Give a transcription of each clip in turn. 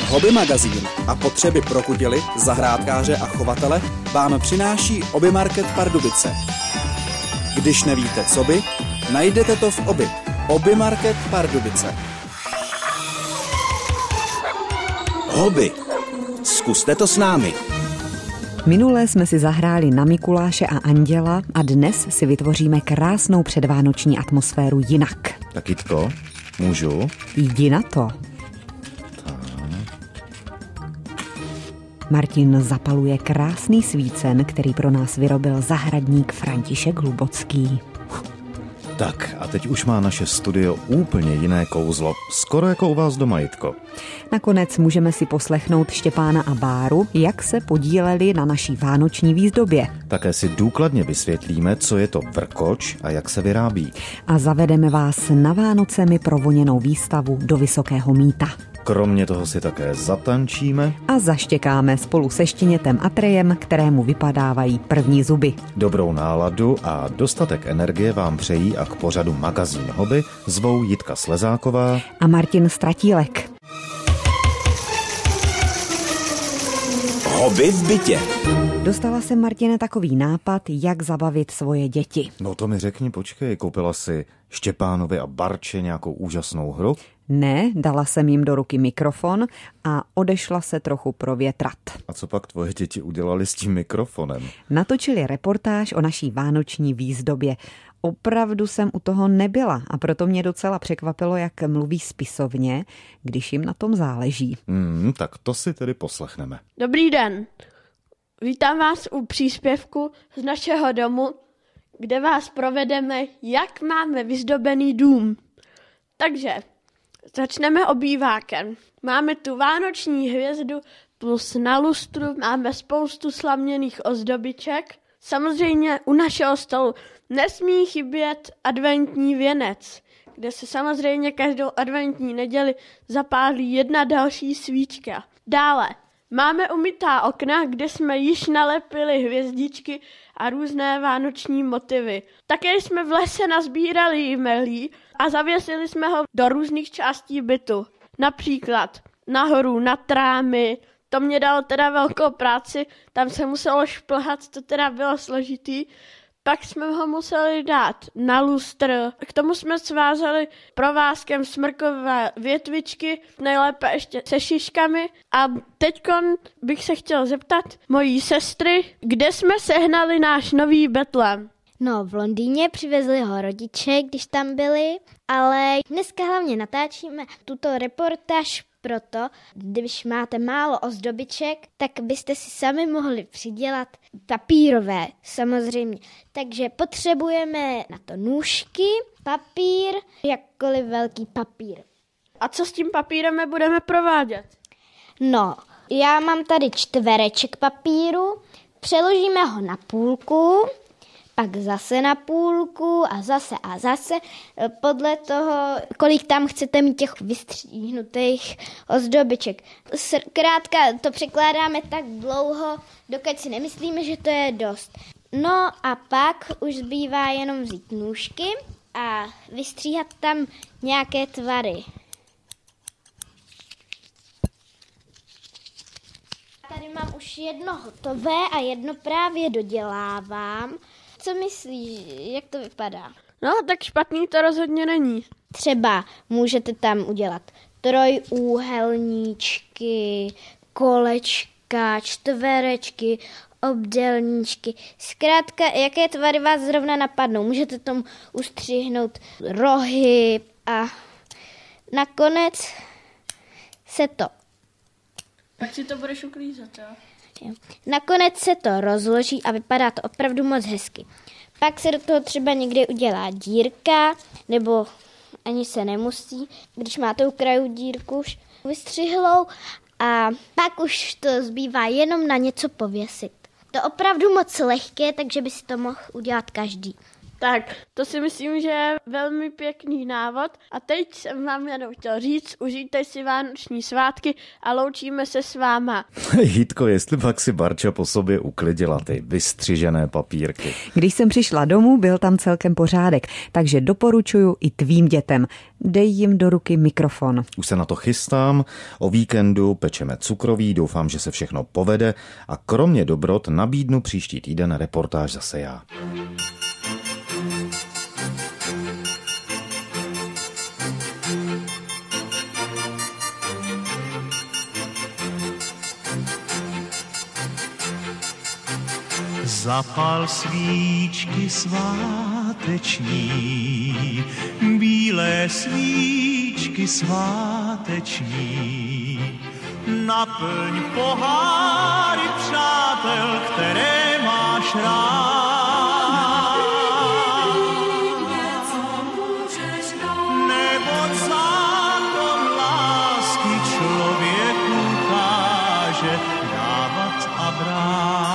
Hobby magazín a potřeby pro kudily, zahrádkáře a chovatele vám přináší Hobby Market Pardubice. Když nevíte, co by, najdete to v Hobby. Hobby Market Pardubice. Hobby. Zkuste to s námi. Minule jsme si zahráli na Mikuláše a Anděla a dnes si vytvoříme krásnou předvánoční atmosféru jinak. Tak Jitko, můžu? Jdi na to. Martin zapaluje krásný svícen, který pro nás vyrobil zahradník František Hlubocký. Tak a teď už má naše studio úplně jiné kouzlo, skoro jako u vás doma, Jitko. Nakonec můžeme si poslechnout Štěpána a Báru, jak se podíleli na naší vánoční výzdobě. Také si důkladně vysvětlíme, co je to vrkoč a jak se vyrábí. A zavedeme vás na Vánocemi provoněnou výstavu do Vysokého Mýta. Kromě toho si také zatančíme a zaštěkáme spolu se Štěnětem a Trejem, kterému vypadávají první zuby. Dobrou náladu a dostatek energie vám přejí a k pořadu Magazín Hobby zvou Jitka Slezáková a Martin Stratílek. Hobby v bytě. Dostala jsem, Martine, takový nápad, jak zabavit svoje děti. No to mi řekni, počkej, koupila si Štěpánovi a Barče nějakou úžasnou hru? Ne, dala jsem jim do ruky mikrofon a odešla se trochu provětrat. A co pak tvoje děti udělali s tím mikrofonem? Natočili reportáž o naší vánoční výzdobě. Opravdu jsem u toho nebyla a proto mě docela překvapilo, jak mluví spisovně, když jim na tom záleží. Tak to si tedy poslechneme. Dobrý den. Vítám vás u příspěvku z našeho domu, kde vás provedeme, jak máme vyzdobený dům. Takže začneme obývákem. Máme tu vánoční hvězdu plus na lustru, máme spoustu slaměných ozdobiček. Samozřejmě u našeho stolu nesmí chybět adventní věnec, kde se samozřejmě každou adventní neděli zapálí jedna další svíčka. Dále máme umytá okna, kde jsme již nalepili hvězdičky a různé vánoční motivy. Také jsme v lese nazbírali jmelí a zavěsili jsme ho do různých částí bytu. Například nahoru na trámy, to mě dalo teda velkou práci, tam se muselo šplhat, to teda bylo složitý. Pak jsme ho museli dát na lustr. K tomu jsme svázali provázkem smrkové větvičky, nejlépe ještě se šiškami. A teďkon bych se chtěl zeptat mojí sestry, kde jsme sehnali náš nový betlém. No, v Londýně přivezli ho rodiče, když tam byli, ale dneska hlavně natáčíme tuto reportáž proto, když máte málo ozdobiček, tak byste si sami mohli přidělat papírové, samozřejmě. Takže potřebujeme na to nůžky, papír, jakkoliv velký papír. A co s tím papírem budeme provádět? No, já mám tady čtvereček papíru, přeložíme ho na půlku, pak zase na půlku a zase, podle toho, kolik tam chcete mít těch vystříhnutých ozdobiček. Zkrátka to překládáme tak dlouho, dokud si nemyslíme, že to je dost. No a pak už zbývá jenom vzít nůžky a vystříhat tam nějaké tvary. Tady mám už jedno hotové a jedno právě dodělávám. Co myslíš, jak to vypadá? No, tak špatný to rozhodně není. Třeba můžete tam udělat trojúhelníčky, kolečka, čtverečky, obdélníčky. Zkrátka, jaké tvary vás zrovna napadnou. Můžete tomu ustřihnout rohy a nakonec se to... Tak si to budeš uklízet, jo? Nakonec se to rozloží a vypadá to opravdu moc hezky. Pak se do toho třeba někdy udělá dírka, nebo ani se nemusí, když máte u kraju dírku už vystřihlou a pak už to zbývá jenom na něco pověsit. To opravdu moc lehké, takže by si to mohl udělat každý. Tak, to si myslím, že je velmi pěkný návod a teď jsem vám jenom chtěl říct, užijte si vánoční svátky a loučíme se s váma. Jitko, jestli pak si Barča po sobě uklidila ty vystřižené papírky. Když jsem přišla domů, byl tam celkem pořádek, takže doporučuju i tvým dětem. Dej jim do ruky mikrofon. Už se na to chystám, o víkendu pečeme cukroví, doufám, že se všechno povede a kromě dobrot nabídnu příští týden reportáž zase já. Zapal svíčky sváteční, bílé svíčky sváteční. Naplň poháry přátel, které máš rád. Neboť zákon lásky člověku káže dávat a brát.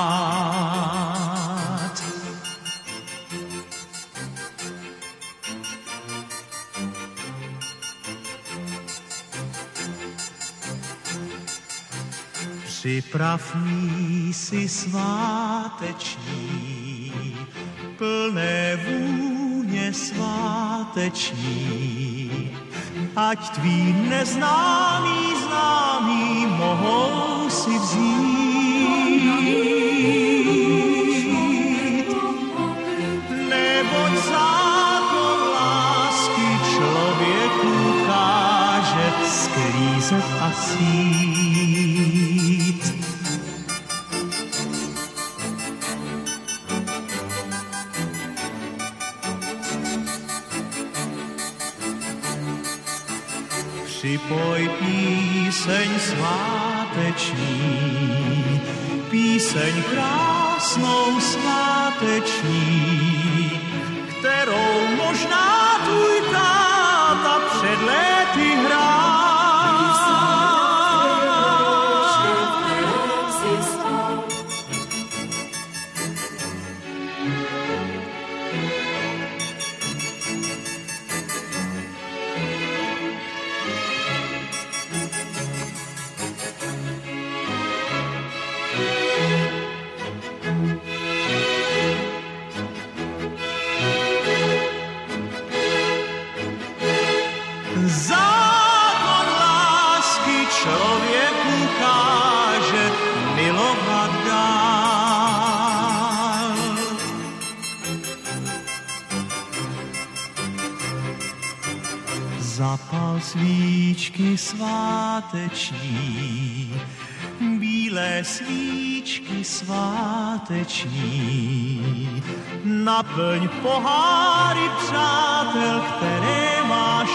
Připrav mísy sváteční, plné vůně sváteční, ať tví neznámí známí mohou si vzít. Neboť zákon lásky člověku káže sklízet a sít. Připoj píseň sváteční, píseň krásnou sváteční, kterou možná tvůj táta před léty hrál. Zákon lásky člověku káže milovat dál. Zapal svíčky sváteční, bílé svíčky sváteční. Naplň poháry přátel, které máš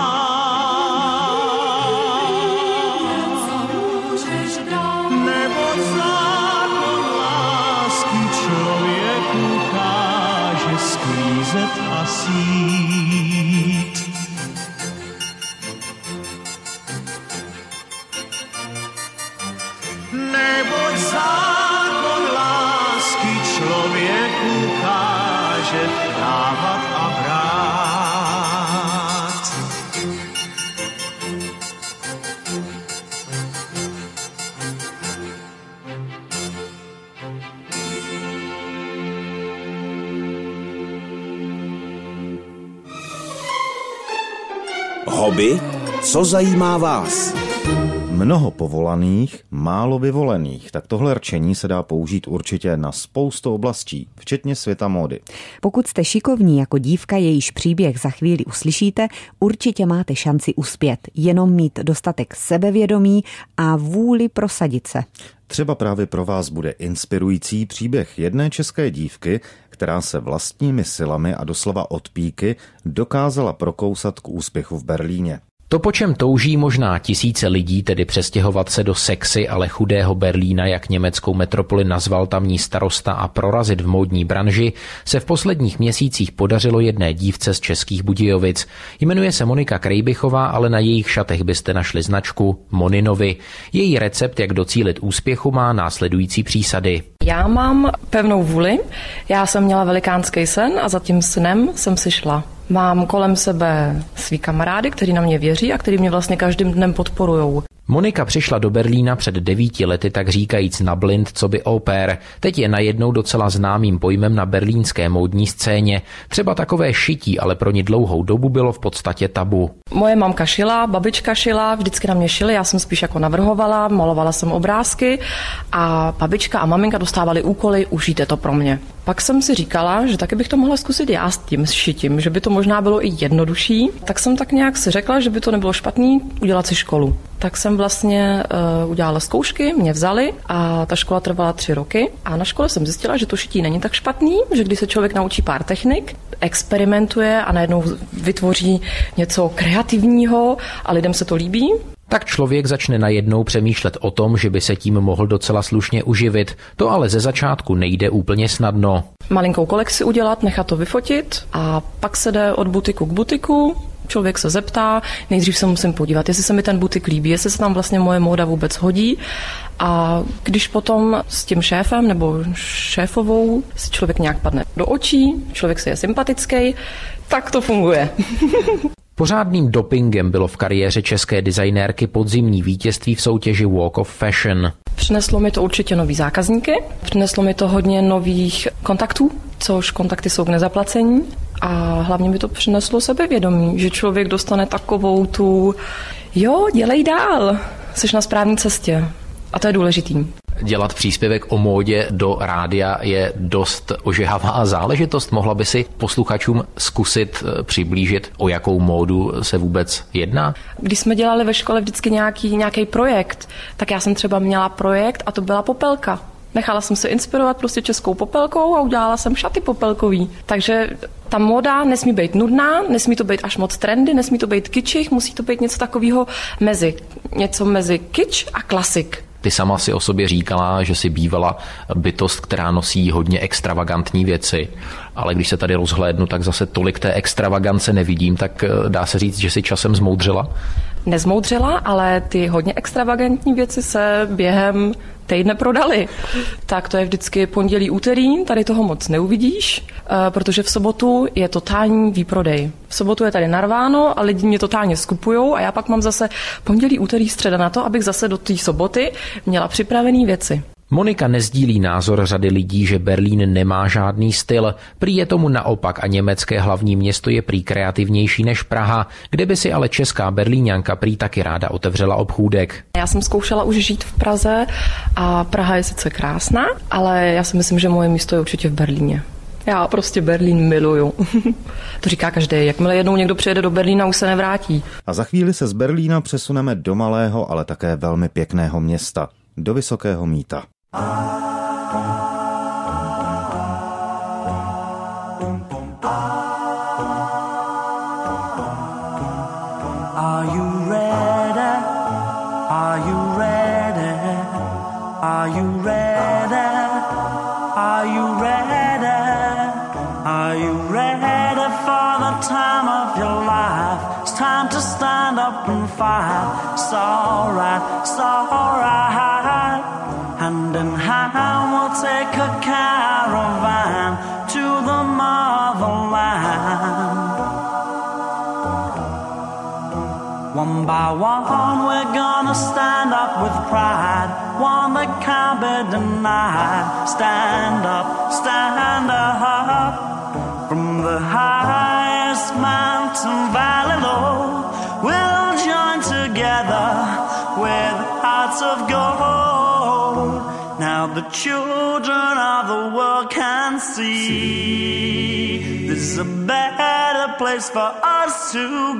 rád. Neboť zákon lásky člověku káže sklízet a sít. Neboť zákon lásky člověku káže dávat a brát. Hobby? Co zajímá vás? Mnoho povolaných, málo vyvolených, tak tohle rčení se dá použít určitě na spoustu oblastí, včetně světa módy. Pokud jste šikovní jako dívka, jejíž příběh za chvíli uslyšíte, určitě máte šanci uspět, jenom mít dostatek sebevědomí a vůli prosadit se. Třeba právě pro vás bude inspirující příběh jedné české dívky, která se vlastními silami a doslova od píky dokázala prokousat k úspěchu v Berlíně. To, po čem touží možná tisíce lidí, tedy přestěhovat se do sexy, ale chudého Berlína, jak německou metropoli nazval tamní starosta, a prorazit v módní branži, se v posledních měsících podařilo jedné dívce z Českých Budějovic. Jmenuje se Monika Krejbichová, ale na jejich šatech byste našli značku Moninovi. Její recept, jak docílit úspěchu, má následující přísady. Já mám pevnou vůli, já jsem měla velikánský sen a za tím snem jsem si šla. Mám kolem sebe svý kamarády, kteří na mě věří a kteří mě vlastně každým dnem podporujou. Monika přišla do Berlína před 9 lety, tak říkajíc na blind, co by au pair. Teď je najednou docela známým pojmem na berlínské módní scéně. Třeba takové šití, ale pro ní dlouhou dobu bylo v podstatě tabu. Moje mamka šila, babička šila, vždycky na mě šily, já jsem spíš jako navrhovala, malovala jsem obrázky a babička a maminka dostávali úkoly, ušijte to pro mě. Pak jsem si říkala, že taky bych to mohla zkusit já s tím šitím, že by to možná bylo i jednodušší. Tak jsem tak nějak si řekla, že by to nebylo špatný udělat si školu. Tak jsem vlastně udělala zkoušky, mě vzali a ta škola trvala 3 roky. A na škole jsem zjistila, že to šití není tak špatný, že když se člověk naučí pár technik, experimentuje a najednou vytvoří něco kreativního a lidem se to líbí, tak člověk začne najednou přemýšlet o tom, že by se tím mohl docela slušně uživit. To ale ze začátku nejde úplně snadno. Malinkou kolekci udělat, nechat to vyfotit a pak se jde od butiku k butiku. Člověk se zeptá, nejdřív se musím podívat, jestli se mi ten butik líbí, jestli se tam vlastně moje móda vůbec hodí. A když potom s tím šéfem nebo šéfovou si člověk nějak padne do očí, člověk si je sympatický, tak to funguje. Pořádným dopingem bylo v kariéře české designérky podzimní vítězství v soutěži Walk of Fashion. Přineslo mi to určitě nový zákazníky, přineslo mi to hodně nových kontaktů, což kontakty jsou k nezaplacení. A hlavně mi to přineslo sebevědomí, že člověk dostane takovou tu, jo, dělej dál, jsi na správné cestě. A to je důležitý. Dělat příspěvek o módě do rádia je dost ožehavá záležitost. Mohla by si posluchačům zkusit přiblížit, o jakou módu se vůbec jedná? Když jsme dělali ve škole vždycky nějaký projekt, tak já jsem třeba měla projekt a to byla popelka. Nechala jsem se inspirovat prostě českou popelkou a udělala jsem šaty popelkový. Takže ta móda nesmí být nudná, nesmí to být až moc trendy, nesmí to být kitschich, musí to být něco takového mezi kitsch a klasik. Ty sama si o sobě říkala, že jsi bývala bytost, která nosí hodně extravagantní věci, ale když se tady rozhlédnu, tak zase tolik té extravagance nevidím, tak dá se říct, že jsi časem zmoudřela? Nezmoudřela, ale ty hodně extravagantní věci se během týdne prodaly. Tak to je vždycky pondělí, úterý, tady toho moc neuvidíš, protože v sobotu je totální výprodej. V sobotu je tady narváno a lidi mě totálně skupujou a já pak mám zase pondělí, úterý, středa na to, abych zase do té soboty měla připravené věci. Monika nezdílí názor řady lidí, že Berlín nemá žádný styl. Prý je tomu naopak a německé hlavní město je prý kreativnější než Praha, kde by si ale česká Berlíňanka prý taky ráda otevřela obchůdek. Já jsem zkoušela už žít v Praze a Praha je sice krásná, ale já si myslím, že moje místo je určitě v Berlíně. Já prostě Berlín miluju. To říká každý. Jakmile jednou někdo přijede do Berlína, už se nevrátí. A za chvíli se z Berlína přesuneme do malého, ale také velmi pěkného města, do Vysokého Mýta. Are you ready? Are you ready? Are you ready? Are you ready? Are you ready for the time of your life? It's time to stand up and fight. It's alright, it's alright. Hand in hand we'll take a caravan to the motherland. One by one we're gonna stand up with pride, one that can't be denied. Stand up, stand up. From the highest mountain valley low, we'll join together with hearts of gold. Now the children of the world can see this is a better place for us to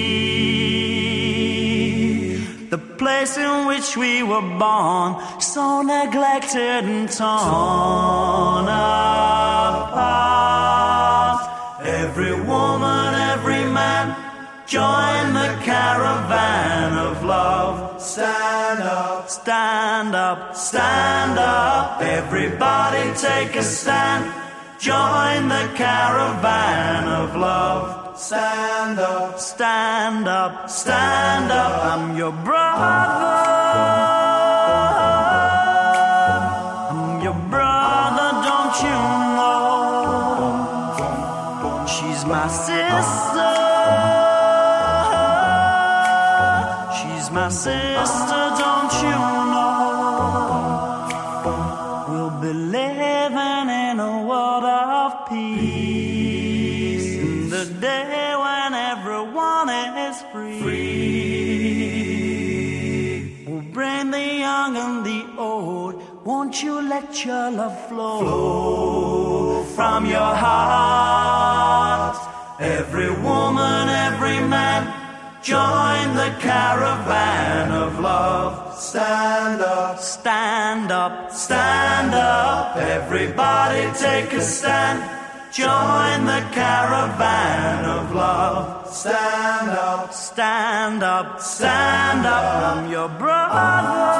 be. The place in which we were born, so neglected and torn apart. Every woman, every man, join the caravan of love. Stand up, stand up, stand up. Everybody take a stand. Join the caravan of love. Stand up, stand up, stand up. I'm your brother. I'm your brother, don't you know? She's my sister. She's my sister, don't you know? We'll be living in a world of peace in the day when everyone is free. We'll bring the young and the old. Won't you let your love flow from your heart? Every woman, every man, join the caravan of love. Stand up, stand up, stand up. Everybody take a stand. Join the caravan of love. Stand up, stand up, stand up. I'm your brother.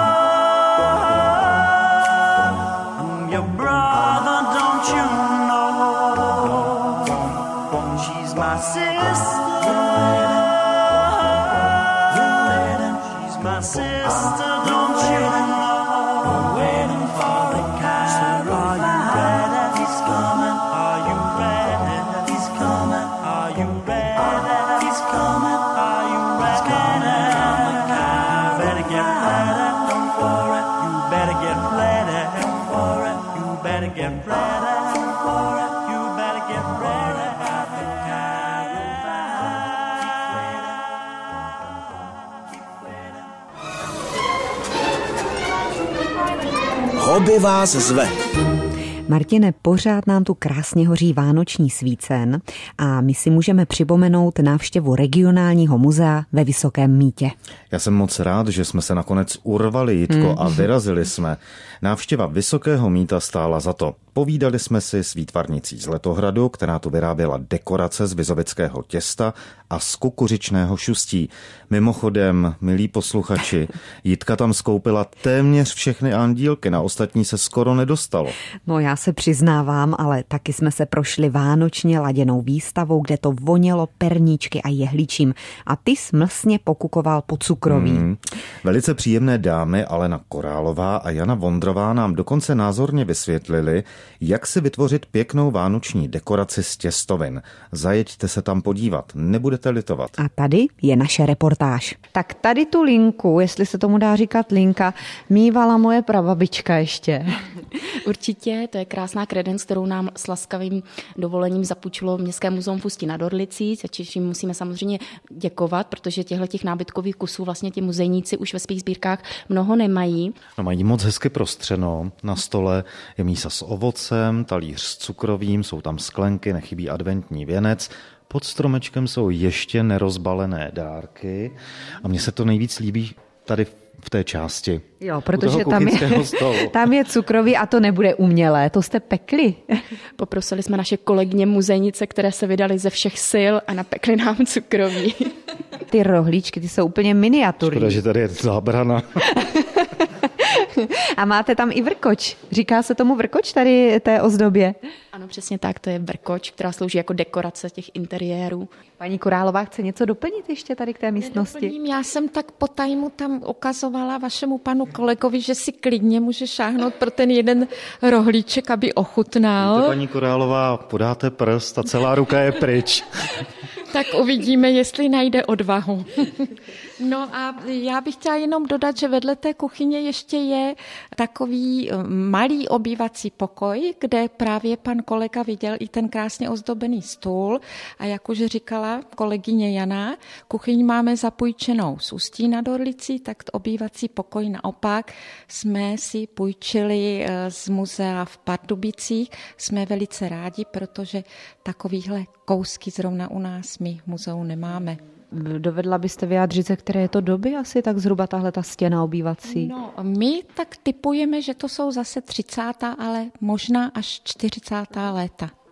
I'm your brother, don't you know? She's my sister. My sister, don't you know? Waiting for the caravan. He's coming. Are you ready? He's coming. Are you ready? He's coming. Are you ready? Better get ready. Don't worry. You better get ready. Don't worry. You better get ready. Don't worry. You better get ready. Hobby vás zve. Martine, pořád nám tu krásně hoří vánoční svícen a my si můžeme připomenout návštěvu regionálního muzea ve Vysokém Mýtě. Já jsem moc rád, že jsme se nakonec urvali, Jitko, a vyrazili jsme. Návštěva Vysokého Mýta stála za to. Povídali jsme si s výtvarnicí z Letohradu, která tu vyráběla dekorace z vizovického těsta a z kukuřičného šustí. Mimochodem, milí posluchači, Jitka tam skoupila téměř všechny andílky, na ostatní se skoro nedostalo. No já se přiznávám, ale taky jsme se prošli vánočně laděnou výstavou, kde to vonělo perníčky a jehličím a ty smlsně pokukoval po cukroví. Velice příjemné dámy Alena Korálová a Jana Vondrová nám dokonce názorně vysvětlili, jak si vytvořit pěknou vánoční dekoraci z těstovin. Zajeďte se tam podívat, nebudete litovat. A tady je naše reportáž. Tak tady tu linku, jestli se tomu dá říkat linka, mívala moje prababička ještě. Určitě, to je krásná kredenc, kterou nám s laskavým dovolením zapůjčilo Městské muzeum v Ústí nad Orlicí, za čím musíme samozřejmě děkovat, protože těchto nábytkových kusů vlastně ti muzejníci už ve svých sbírkách mnoho nemají. No, mají moc hezky prostřeno, na stole je mísa s ovocem, talíř s cukrovým, jsou tam sklenky, nechybí adventní věnec, pod stromečkem jsou ještě nerozbalené dárky a mně se to nejvíc líbí tady v té části. Jo, protože tam je cukroví a to nebude umělé, to jste pekli. Poprosili jsme naše kolegyně muzejnice, které se vydaly ze všech sil a napekly nám cukroví. Ty rohlíčky, ty jsou úplně miniaturní. Škoda, že tady je zábrana. A máte tam i vrkoč. Říká se tomu vrkoč tady té ozdobě? Ano, přesně tak, to je vrkoč, která slouží jako dekorace těch interiérů. Paní Korálová chce něco doplnit ještě tady k té místnosti? Nedoplním, já jsem tak po tajmu tam ukazovala vašemu panu kolegovi, že si klidně může šáhnout pro ten jeden rohlíček, aby ochutnal. Víte, paní Korálová, podáte prst a celá ruka je pryč. Tak uvidíme, jestli najde odvahu. No a já bych chtěla jenom dodat, že vedle té kuchyně ještě je takový malý obývací pokoj, kde právě pan kolega viděl i ten krásně ozdobený stůl. A jak už říkala kolegyně Jana, kuchyň máme zapůjčenou z Ústí nad Orlicí, tak obývací pokoj naopak jsme si půjčili z muzea v Pardubicích. Jsme velice rádi, protože takovýhle kousky zrovna u nás my v muzeu nemáme. Dovedla byste vyjádřit, ze které je to doby asi tak zhruba tahle ta stěna obývací? No, my tak tipujeme, že to jsou zase 30., ale možná až 40. léta.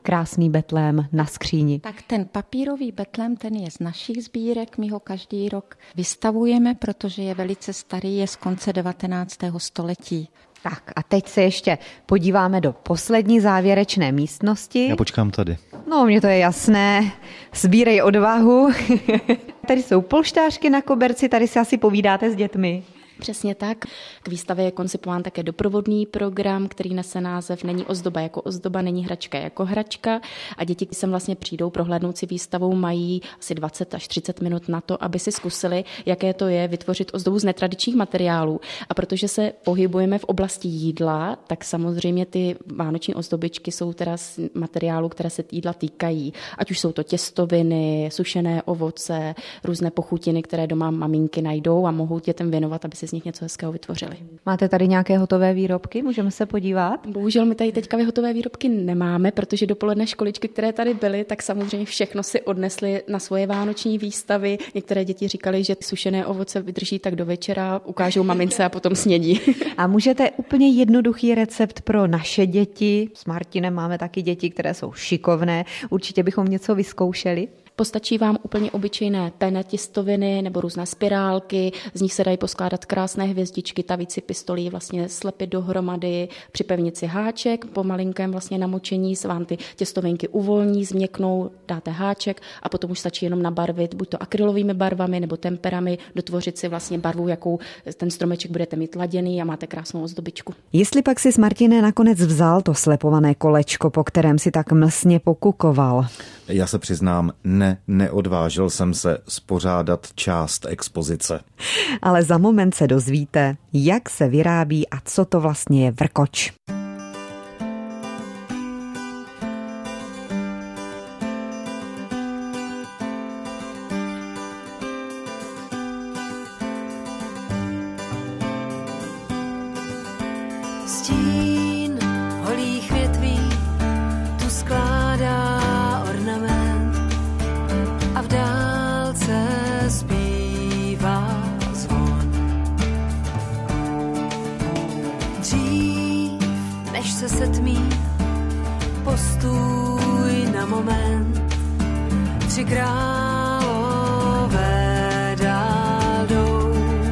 krásný betlém na skříni? Tak ten papírový betlém, ten je z našich sbírek, my ho každý rok vystavujeme, protože je velice starý, je z konce 19. století. Tak a teď se ještě podíváme do poslední závěrečné místnosti. Já počkám tady. No, mně to je jasné. Sbírej odvahu. Tady jsou polštářky na koberci, tady si asi povídáte s dětmi. Přesně tak. K výstavě je koncipován také doprovodný program, který nese název Není ozdoba jako ozdoba, není hračka jako hračka. A děti, když sem vlastně přijdou prohlédnout si výstavu, mají asi 20 až 30 minut na to, aby si zkusili, jaké to je vytvořit ozdobu z netradičních materiálů. A protože se pohybujeme v oblasti jídla, tak samozřejmě ty vánoční ozdobičky jsou teda z materiálů, které se jídla týkají. Ať už jsou to těstoviny, sušené ovoce, různé pochutiny, které doma maminky najdou a mohou dětem věnovat, aby si z nich něco hezkého vytvořili. Máte tady nějaké hotové výrobky? Můžeme se podívat? Bohužel my tady teďka hotové výrobky nemáme, protože dopoledne školičky, které tady byly, tak samozřejmě všechno si odnesly na svoje vánoční výstavy. Některé děti říkali, že sušené ovoce vydrží tak do večera, ukážou mamince a potom snědí. A můžete úplně jednoduchý recept pro naše děti? S Martinem máme taky děti, které jsou šikovné. Určitě bychom něco vyzkoušeli. Postačí vám úplně obyčejné penne těstoviny nebo různé spirálky, z nich se dají poskládat krásné hvězdičky, tavíci pistolí, vlastně slepit dohromady, připevnit si háček, po malinkém vlastně namočení se vám ty těstovinky uvolní, změknou, dáte háček a potom už stačí jenom nabarvit buď to akrylovými barvami nebo temperami, dotvořit si vlastně barvu, jakou ten stromeček budete mít laděný a máte krásnou ozdobičku. Jestli pak si Martine nakonec vzal to slepované kolečko, po kterém si tak mlsně pokukoval? Já se přiznám, neodvážil jsem se spořádat část expozice. Ale za moment se dozvíte, jak se vyrábí a co to vlastně je vrkoč. Stín holých větví tu skládá ornament a v dálce zpívá zvon. Dřív, než se setmí, postůj na moment. Tři králové dál jdou.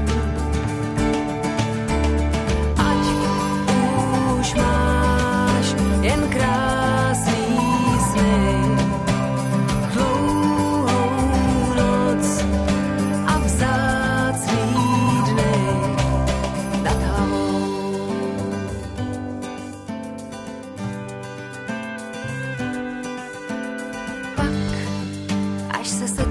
Ať už máš jen krásný sny, dlouhou noc a vzácný dny nad hlavou. Pak, až se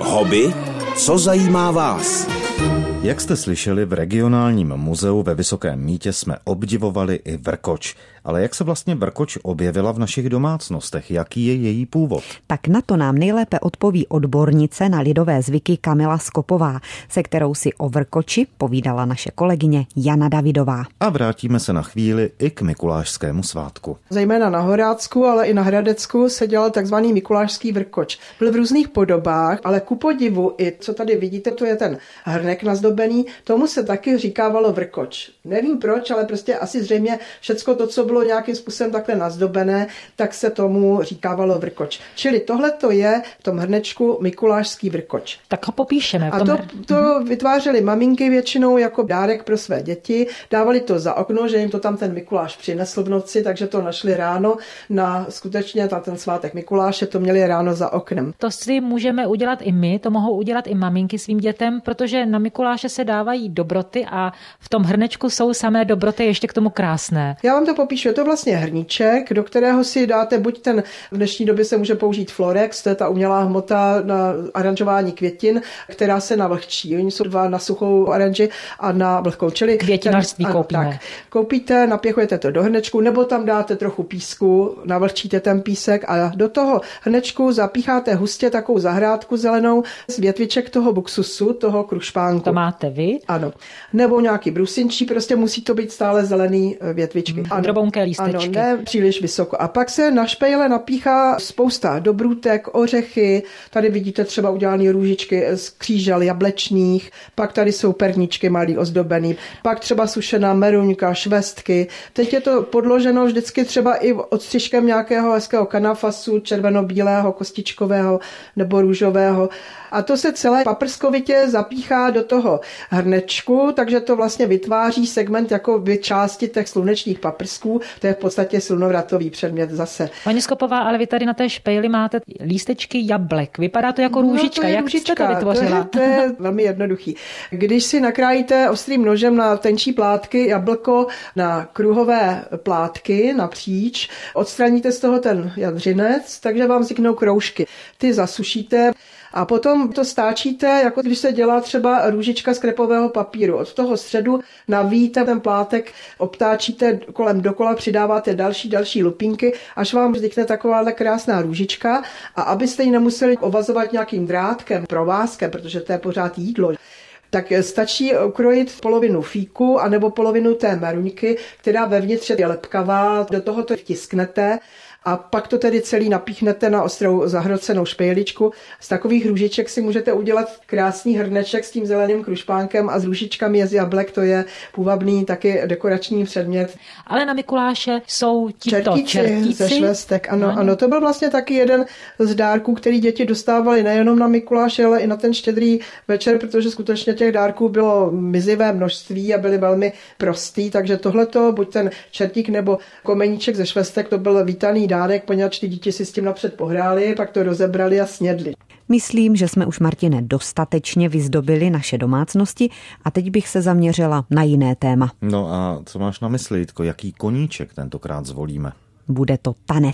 Hobby, co zajímá vás? Jak jste slyšeli, v regionálním muzeu ve Vysokém Mýtě jsme obdivovali i vrkoč. Ale jak se vlastně vrkoč objevila v našich domácnostech? Jaký je její původ? Tak na to nám nejlépe odpoví odbornice na lidové zvyky Kamila Skopová, se kterou si o vrkoči povídala naše kolegyně Jana Davidová. A vrátíme se na chvíli i k mikulášskému svátku. Zejména na Horácku, ale i na Hradecku se dělal takzvaný mikulášský vrkoč. Byl v různých podobách, ale ku podivu i co tady vidíte, to je ten hrnek nazdobený, tomu se taky říkávalo vrkoč. Nevím proč, ale prostě asi zřejmě všecko to, co bylo nějakým způsobem takhle nazdobené, tak se tomu říkávalo vrkoč. Čili tohle to je v tom hrnečku mikulášský vrkoč. Tak ho popíšeme. A to vytvářely maminky většinou jako dárek pro své děti. Dávali to za okno, že jim to tam ten Mikuláš přinesl v noci, takže to našli ráno skutečně na ten svátek Mikuláše, to měli ráno za oknem. To si můžeme udělat i my, to mohou udělat i maminky svým dětem, protože na Mikuláše se dávají dobroty a v tom hrnečku jsou samé dobroty ještě k tomu krásné. Já vám to popíšu, je to vlastně hrníček, do kterého si dáte buď ten, v dnešní době se může použít Florex, to je ta umělá hmota na aranžování květin, která se navlhčí. Oni jsou dva na suchou aranži a na vlhkou. Čili květinařství koupíme. Tak, koupíte, napěchujete to do hrnečku, nebo tam dáte trochu písku, navlhčíte ten písek a do toho hrnečku zapícháte hustě takovou zahrádku zelenou z větviček toho buksusu, toho krušpánku. To máte vy? Ano. Nebo nějaký brusinčí, prostě musí to být stále zelený větvičky. Drobounké lístečky. Ano, ne příliš vysoko. A pak se na špejle napíchá spousta dobrůtek, ořechy, tady vidíte třeba udělané růžičky z křížel jablečných, pak tady jsou perničky malý ozdobený, pak třeba sušená meruňka, švestky. Teď je to podloženo vždycky třeba i odstřižkem nějakého hezkého kanafasu, červeno-bílého, kostičkového nebo růžového. A to se celé paprskovitě zapíchá do toho hrnečku, takže to vlastně vytváří segment jako části těch slunečních paprsků. To je v podstatě slunovratový předmět zase. Paní Skopová, ale vy tady na té špejli máte lístečky jablek. Vypadá to jako růžička. To je jak růžička. Jste to vytvořila? To je velmi jednoduchý. Když si nakrájíte ostrým nožem na tenčí plátky jablko na kruhové plátky napříč, odstraníte z toho ten jadřinec, takže vám vzniknou kroužky. Ty zasušíte a potom to stáčíte, jako když se dělá třeba růžička z krepového papíru. Od toho středu navíjíte ten plátek, obtáčíte kolem dokola, přidáváte další lupínky, až vám vznikne takováhle krásná růžička. A abyste ji nemuseli ovazovat nějakým drátkem, provázkem, protože to je pořád jídlo, tak stačí ukrojit polovinu fíku anebo polovinu té meruňky, která vevnitř je lepkavá, do toho to vtisknete. A pak to tedy celý napíchnete na ostrou zahrocenou špejličku. Z takových růžiček si můžete udělat krásný hrneček s tím zeleným krušpánkem a s růžičkami z jablek, to je půvabný taky dekorační předmět. Ale na Mikuláše jsou čertíci ze švestek. Ano, to byl vlastně taky jeden z dárků, který děti dostávaly nejenom na Mikuláše, ale i na ten štědrý večer, protože skutečně těch dárků bylo mizivé množství a byly velmi prostý, takže tohleto, buď ten čertík nebo komeníček ze švestek, to byl vítaný dárek, poněvadž ty děti si s tím napřed pohráli, pak to rozebrali a snědli. Myslím, že jsme už, Martine, dostatečně vyzdobili naše domácnosti a teď bych se zaměřila na jiné téma. No a co máš na mysli, Jitko, jaký koníček tentokrát zvolíme? Bude to tanec.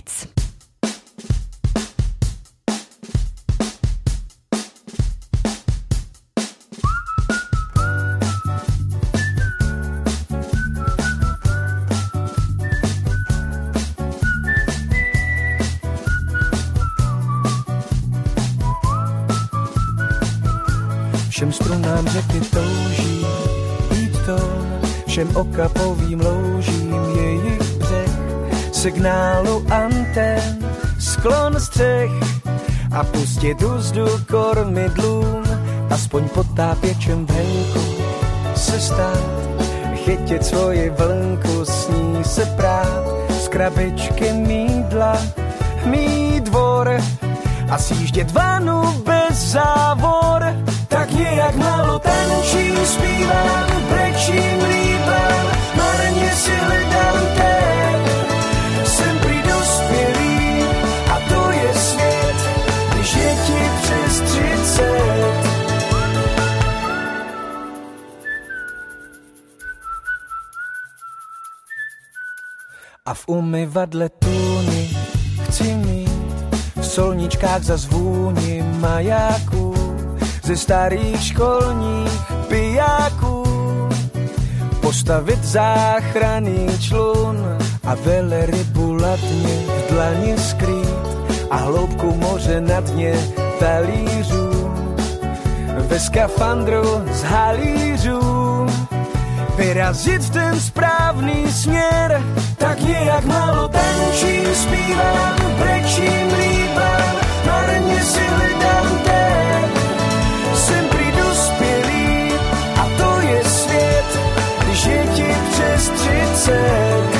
Všem strunám řeky touží být tón, všem okapovým loužím jejich břeh, signálu antén, sklon střech a pustit úzdu kormidlům, aspoň potápěčem venku se stát, chytit svoji vlnku, s ní se prát, z krabičky mýdla, mít dvor a sjíždět vanu bez závor. Tak nějak málo tančím, zpívám, brečím, líbám, marně si hledám ten, jsem prý dospělý a to je svět, když je ti přes 30. A v umyvadle tůny chci mít, v solničkách zazvůni majáků, ze starých školních pijáků. Postavit záchranný člun a velerybu latně v dlani skrýt a hloubku moře na dně talířů. Ve skafandru z halířů vyrazit v ten správný směr, tak nějak málo tančím, zpívám, brečím, líbám, marně si hledám ten. Jsem prý dospělý a to je svět, když je ti přes 30.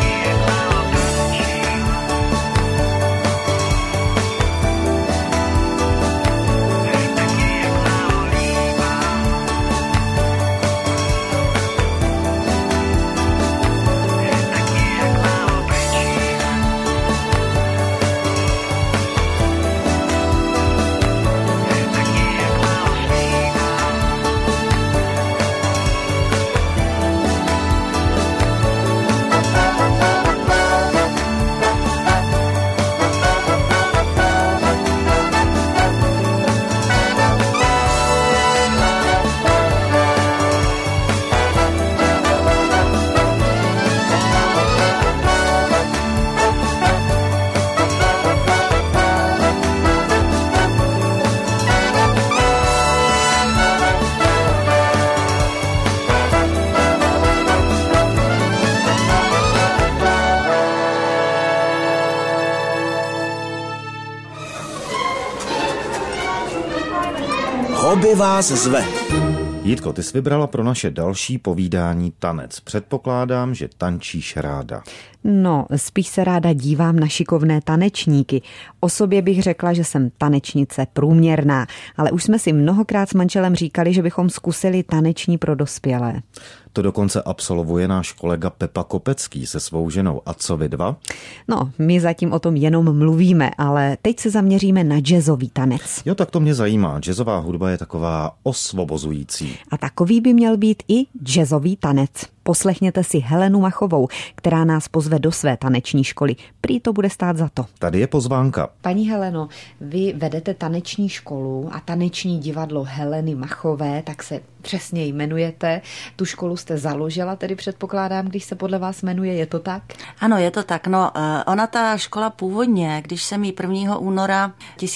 Hobby vás zve. Jitko, ty jsi vybrala pro naše další povídání tanec. Předpokládám, že tančíš ráda. No, spíš se ráda dívám na šikovné tanečníky. O sobě bych řekla, že jsem tanečnice průměrná, ale už jsme si mnohokrát s manželem říkali, že bychom zkusili taneční pro dospělé. To dokonce absolvuje náš kolega Pepa Kopecký se svou ženou. A co vy dva? No, my zatím o tom jenom mluvíme, ale teď se zaměříme na jazzový tanec. Jo, tak to mě zajímá. Jazzová hudba je taková osvobozující. A takový by měl být i jazzový tanec. Poslechněte si Helenu Machovou, která nás pozve do své taneční školy. Prý to bude stát za to. Tady je pozvánka. Paní Heleno, vy vedete taneční školu a taneční divadlo Heleny Machové, tak se přesně jmenujete. Tu školu jste založila, tedy předpokládám, když se podle vás jmenuje, je to tak? Ano, je to tak. No, ona ta škola původně, když jsem ji 1. února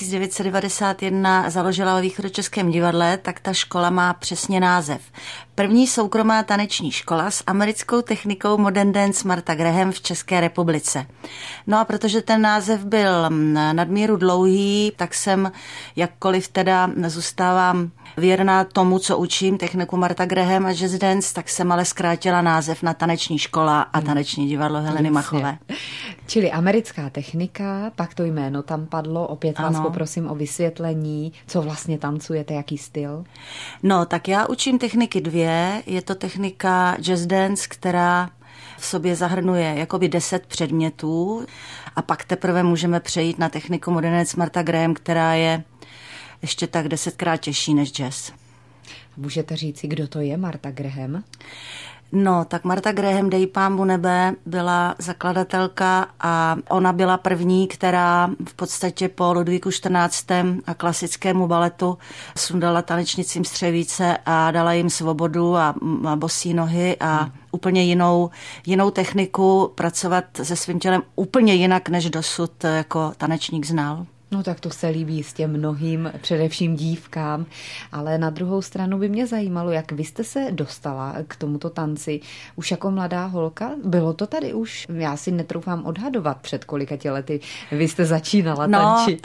1991 založila ve Východočeském divadle, tak ta škola má přesně název. První soukromá taneční škola s americkou technikou Modern Dance Martha Graham v České republice. No a protože ten název byl nadmíru dlouhý, tak jsem, jakkoliv teda zůstávám věrná tomu, co učím, techniku Martha Graham a jazz dance, tak jsem ale zkrátila název na taneční škola a taneční divadlo Heleny Machové. Čili americká technika, pak to jméno tam padlo, opět vás poprosím o vysvětlení, co vlastně tancujete, jaký styl? No, tak já učím techniky 2, je to technika jazz dance, která v sobě zahrnuje jakoby 10 předmětů a pak teprve můžeme přejít na techniku Modern Dance Martha Graham, která je ještě tak 10krát těžší než jazz. Můžete říci, kdo to je Martha Graham? No, tak Martha Graham, dej pánbu nebe, byla zakladatelka a ona byla první, která v podstatě po Ludvíku XIV. A klasickému baletu sundala tanečnicím střevíce a dala jim svobodu a bosí nohy a úplně jinou techniku, pracovat se svým tělem úplně jinak, než dosud jako tanečník znal. No tak to se líbí jistě mnohým, především dívkám, ale na druhou stranu by mě zajímalo, jak vy jste se dostala k tomuto tanci už jako mladá holka? Bylo to tady už? Já si netroufám odhadovat, před kolika lety vy jste začínala tančit.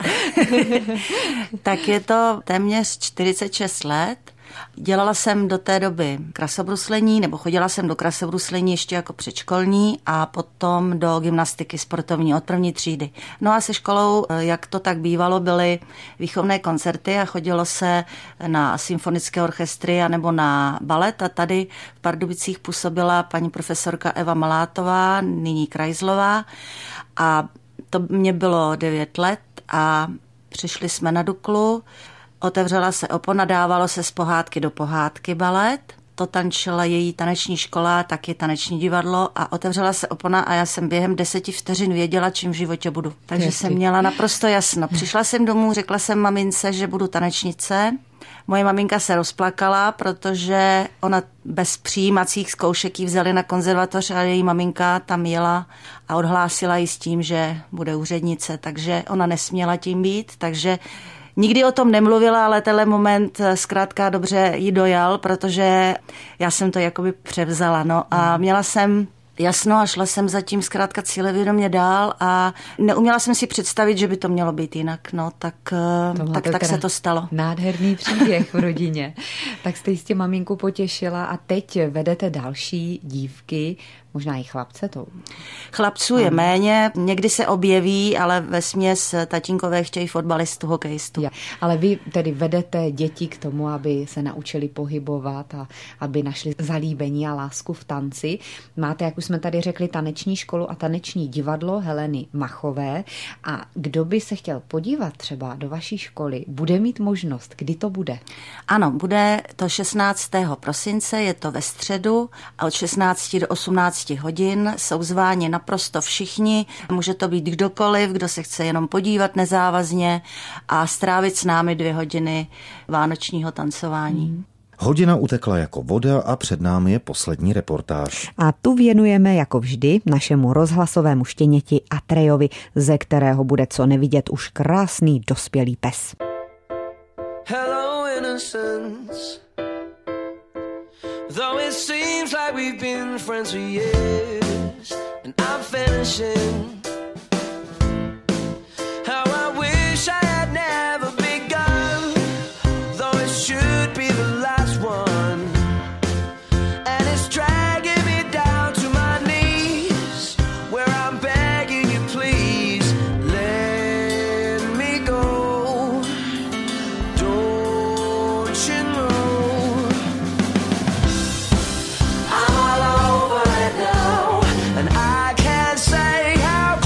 Tak je to téměř 46 let. Dělala jsem do té doby krasobruslení, nebo chodila jsem do krasobruslení ještě jako předškolní a potom do gymnastiky sportovní od 1. třídy. No a se školou, jak to tak bývalo, byly výchovné koncerty a chodilo se na symfonické orchestry nebo na balet a tady v Pardubicích působila paní profesorka Eva Malátová, nyní Krajzlová a to mě bylo 9 let a přišli jsme na Duklu. Otevřela se opona, dávalo se z pohádky do pohádky balet to tančila její taneční škola, taky taneční divadlo a otevřela se opona a já jsem během 10 vteřin věděla, čím v životě budu. Takže jsem měla naprosto jasno. Přišla jsem domů, řekla jsem mamince, že budu tanečnice. Moje maminka se rozplakala, protože ona bez přijímacích zkoušek ji vzali na konzervatoř a její maminka tam jela a odhlásila ji s tím, že bude úřednice, takže ona nesměla tím být, takže nikdy o tom nemluvila, ale tenhle moment zkrátka dobře jí dojal, protože já jsem to jakoby převzala, no a měla jsem jasno a šla jsem zatím zkrátka cílevědomě dál a neuměla jsem si představit, že by to mělo být jinak, no tak se to stalo. Nádherný příběh v rodině. Tak jste jistě maminku potěšila a teď vedete další dívky, možná i chlapce to. Chlapců je méně, někdy se objeví, ale vesměs tatínkové chtějí fotbalistu, hokejistu. Ale vy tedy vedete děti k tomu, aby se naučili pohybovat a aby našli zalíbení a lásku v tanci. Máte, jak už jsme tady řekli, taneční školu a taneční divadlo Heleny Machové. A kdo by se chtěl podívat třeba do vaší školy, bude mít možnost. Kdy to bude? Ano, bude to 16. prosince, je to ve středu a od 16 do 18 hodin jsou zváni naprosto všichni. Může to být kdokoliv, kdo se chce jenom podívat nezávazně a strávit s námi 2 hodiny vánočního tancování. Hodina utekla jako voda a před námi je poslední reportáž. A tu věnujeme jako vždy našemu rozhlasovému štěněti Atrejovi, ze kterého bude co nevidět už krásný dospělý pes. Hello, innocence. Though it seems like we've been friends for years, and I'm finishing. How I wish I had never begun, though it should be the last one. And it's dragging me down to my knees, where I'm begging you, please let me go. Don't you know? I'm all over it now, and I can't say how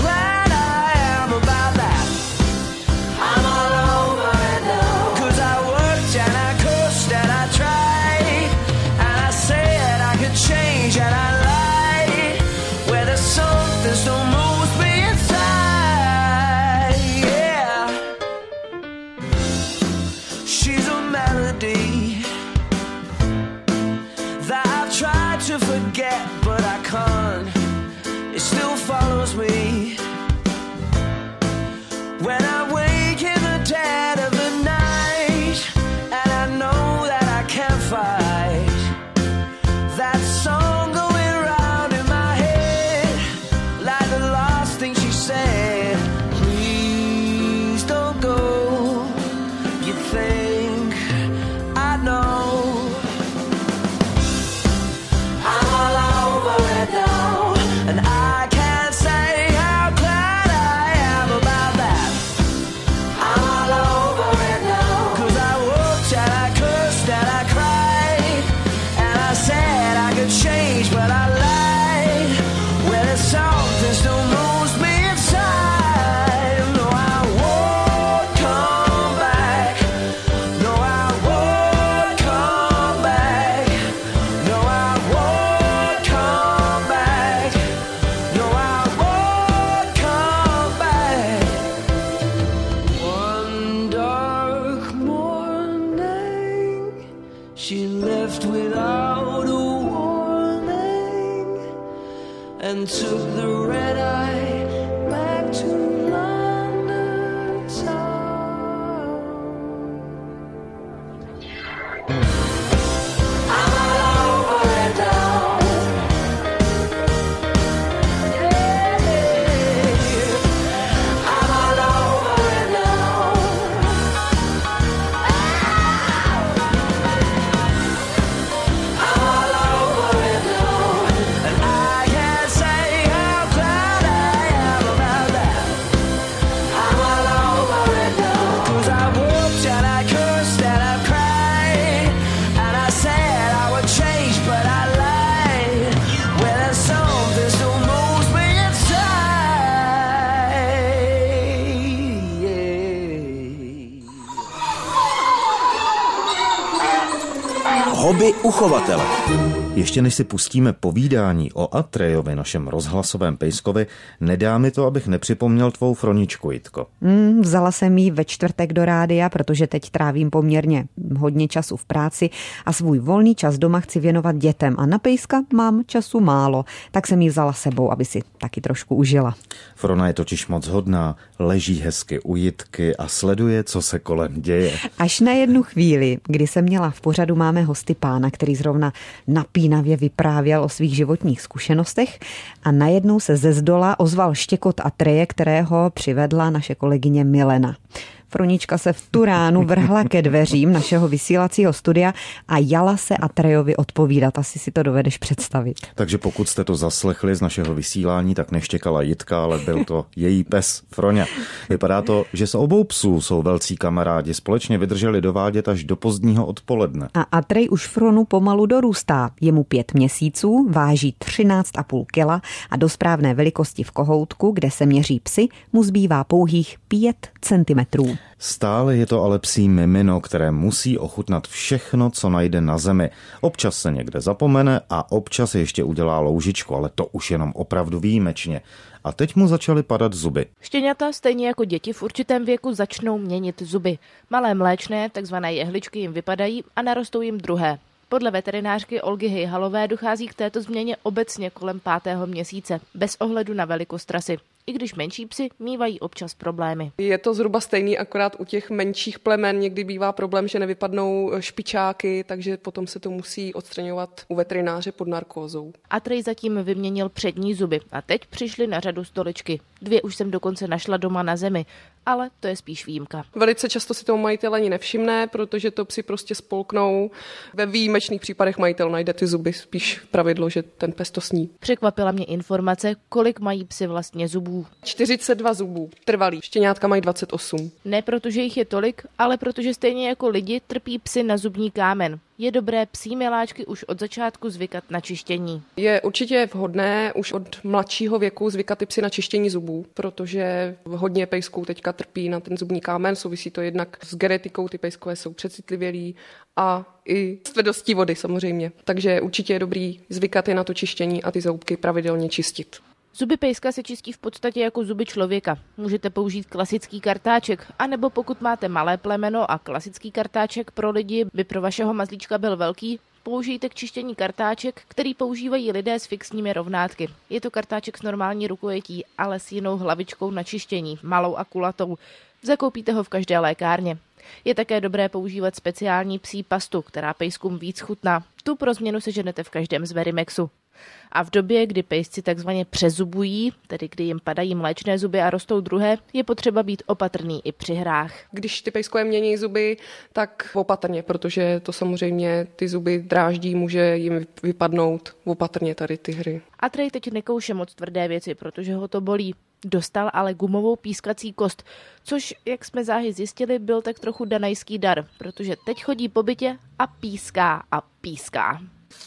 Hobby uchovatele. Ještě než si pustíme povídání o Atrejovi, našem rozhlasovém pejskovi, nedá mi to, abych nepřipomněl tvou Froničku, Jitko. Vzala jsem jí ve čtvrtek do rádia, protože teď trávím poměrně hodně času v práci a svůj volný čas doma chci věnovat dětem a na pejska mám času málo, tak jsem ji vzala sebou, aby si taky trošku užila. Frona je totiž moc hodná, leží hezky u Jitky a sleduje, co se kolem děje. Až na jednu chvíli, kdy jsem měla v pořadu Máme hosty pána, který zrovna napínavě vyprávěl o svých životních zkušenostech a najednou se ze zdola ozval štěkot Atreje, kterého přivedla naše kolegyně Milena. Fronička se v tu ránu vrhla ke dveřím našeho vysílacího studia a jala se Atrejovi odpovídat. Asi si to dovedeš představit. Takže pokud jste to zaslechli z našeho vysílání, tak neštěkala Jitka, ale byl to její pes Froňa. Vypadá to, že s obou psů jsou velcí kamarádi. Společně vydrželi dovádět až do pozdního odpoledne. A Atrej už Fronu pomalu dorůstá. Je mu 5 měsíců, váží 13,5 kila a do správné velikosti v kohoutku, kde se měří psy, mu zbývá pouhých 5 centimetrů. Stále je to ale psí mimino, které musí ochutnat všechno, co najde na zemi. Občas se někde zapomene a občas ještě udělá loužičku, ale to už jenom opravdu výjimečně. A teď mu začaly padat zuby. Štěňata, stejně jako děti v určitém věku, začnou měnit zuby. Malé mléčné, takzvané jehličky, jim vypadají a narostou jim druhé. Podle veterinářky Olgy Hejhalové dochází k této změně obecně kolem 5. měsíce, bez ohledu na velikost rasy. I když menší psi mívají občas problémy. Je to zhruba stejný, akorát u těch menších plemen někdy bývá problém, že nevypadnou špičáky, takže potom se to musí odstraňovat u veterináře pod narkózou. Atrej zatím vyměnil přední zuby a teď přišly na řadu stoličky. 2 už jsem dokonce našla doma na zemi, ale to je spíš výjimka. Velice často si toho majitel ani nevšimne, protože to psi prostě spolknou. Ve výjimečných případech majitel najde ty zuby, spíš pravidlo, že ten pes to sní. Překvapila mě informace, kolik mají psi vlastně zubů. 42 zubů, trvalý. Štěňátka mají 28. Ne protože jich je tolik, ale protože stejně jako lidi trpí psi na zubní kámen. Je dobré psí miláčky už od začátku zvykat na čištění. Je určitě vhodné už od mladšího věku zvykat ty psy na čištění zubů, protože hodně pejsků teďka trpí na ten zubní kámen, souvisí to jednak s genetikou, ty pejskové jsou přecitlivělí a i s tvrdostí vody samozřejmě. Takže určitě je dobrý zvykat je na to čištění a ty zoubky pravidelně čistit. Zuby pejska se čistí v podstatě jako zuby člověka. Můžete použít klasický kartáček, anebo pokud máte malé plemeno a klasický kartáček pro lidi by pro vašeho mazlíčka byl velký, použijte k čištění kartáček, který používají lidé s fixními rovnátky. Je to kartáček s normální rukojetí, ale s jinou hlavičkou na čištění, malou a kulatou. Zakoupíte ho v každé lékárně. Je také dobré používat speciální psí pastu, která pejskům víc chutná. Tu pro změnu seženete v každém z Verimexu. A v době, kdy pejsci takzvaně přezubují, tedy kdy jim padají mléčné zuby a rostou druhé, je potřeba být opatrný i při hrách. Když ty pejskové mění zuby, tak opatrně, protože to samozřejmě ty zuby dráždí, může jim vypadnout opatrně tady ty hry. Atrej teď nekouše moc tvrdé věci, protože ho to bolí. Dostal ale gumovou pískací kost, což, jak jsme záhy zjistili, byl tak trochu danajský dar, protože teď chodí po bytě a píská a píská.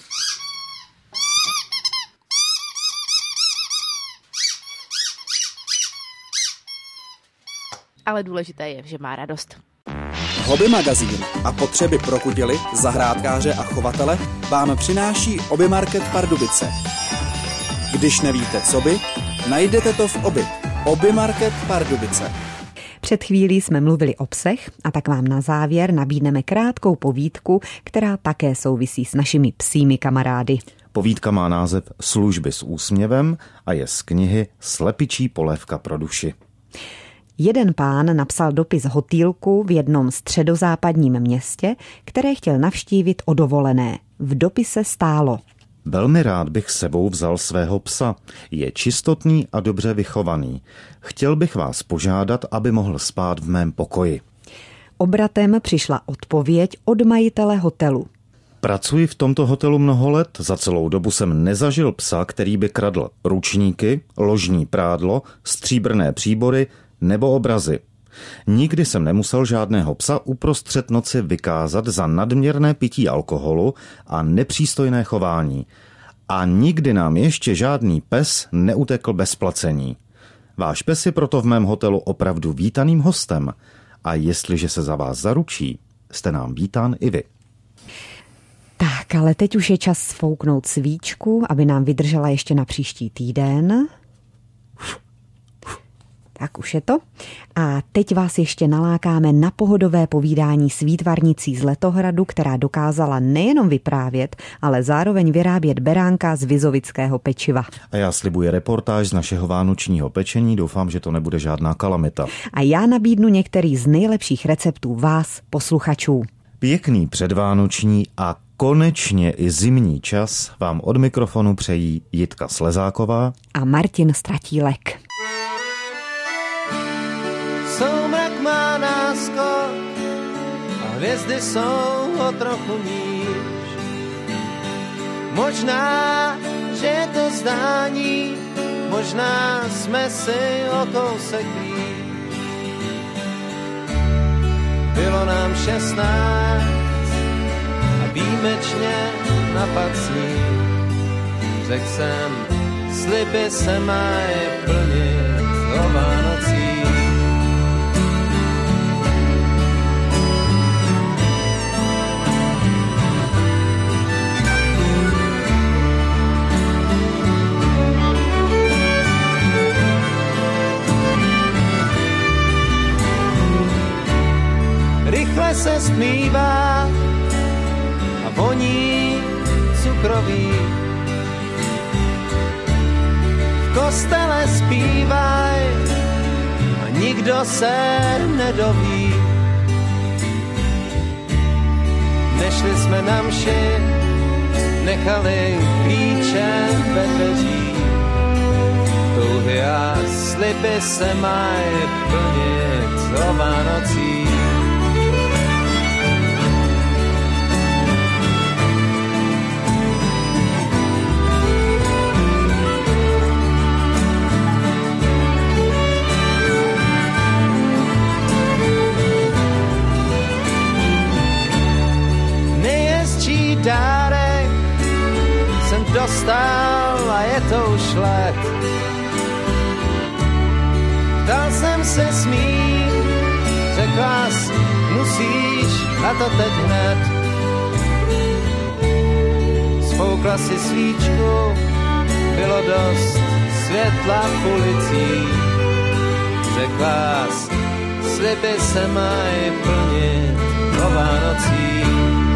Ale důležité je, že má radost. Hobby magazín a potřeby pro kudily, zahrádkáře a chovatele vám přináší Obymarket Pardubice. Když nevíte, co by, najdete to v Oby. Obymarket Pardubice. Před chvílí jsme mluvili o psech a tak vám na závěr nabídneme krátkou povídku, která také souvisí s našimi psími kamarády. Povídka má název Služby s úsměvem a je z knihy Slepičí polévka pro duši. Jeden pán napsal dopis hotýlku v jednom středozápadním městě, které chtěl navštívit o dovolené. V dopise stálo: Velmi rád bych s sebou vzal svého psa. Je čistotný a dobře vychovaný. Chtěl bych vás požádat, aby mohl spát v mém pokoji. Obratem přišla odpověď od majitele hotelu. Pracuji v tomto hotelu mnoho let, za celou dobu jsem nezažil psa, který by kradl ručníky, ložní prádlo, stříbrné příbory nebo obrazy. Nikdy jsem nemusel žádného psa uprostřed noci vykázat za nadměrné pití alkoholu a nepřístojné chování. A nikdy nám ještě žádný pes neutekl bez placení. Váš pes je proto v mém hotelu opravdu vítaným hostem a jestliže se za vás zaručí, jste nám vítán i vy. Tak, Tak, ale teď už je čas sfouknout svíčku, aby nám vydržela ještě na příští týden. Tak už je to. A teď vás ještě nalákáme na pohodové povídání s výtvarnicí z Letohradu, která dokázala nejenom vyprávět, ale zároveň vyrábět beránka z vizovického pečiva. A já slibuji reportáž z našeho vánočního pečení, doufám, že to nebude žádná kalamita. A já nabídnu některý z nejlepších receptů vás, posluchačů. Pěkný předvánoční a konečně i zimní čas vám od mikrofonu přejí Jitka Slezáková a Martin Stratílek. Soumrak má náskok a hvězdy jsou o trochu níž. Možná, že je to zdání, možná jsme si o kousek blíž. Bylo nám 16 a výjimečně napad sníh. Řekl jsem, sliby se mají plnit o Vánocích. Rychle se stmívá a voní cukroví. V kostele zpívaj a nikdo se nedoví. Nešli jsme na mši, nechali klíče ve dveřích. Touhy a sliby se mají plnit o Vánocích. Dárek jsem dostal a je to už let. Ptal jsem se smí, řekla jsi, musíš a to teď hned. Sfoukla si svíčku, bylo dost světla v ulicích. Řekla jsi, sliby se mají plnit o Vánocích.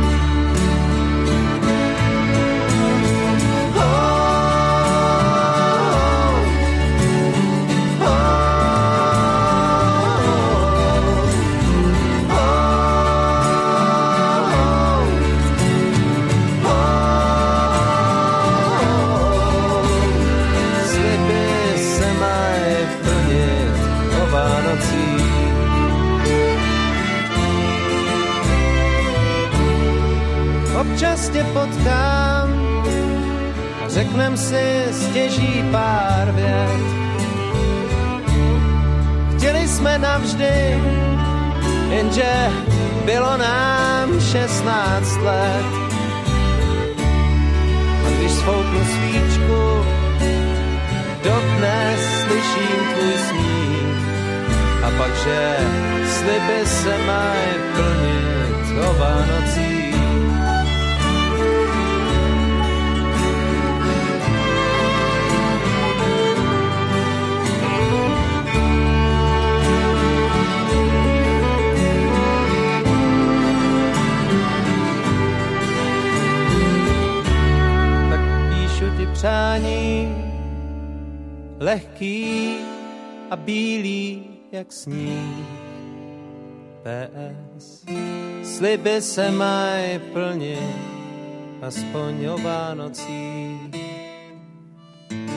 Občas tě potkám a řeknem si stěží pár vět. Chtěli jsme navždy, jenže bylo nám 16 let. A když sfouknu svíčku, dodnes slyším tvůj smích. A pak, že sliby se mají plnit o Vánocích. Přání lehký a bílý jak sníh. PS. Sliby se mají plnit aspoň o Vánocích.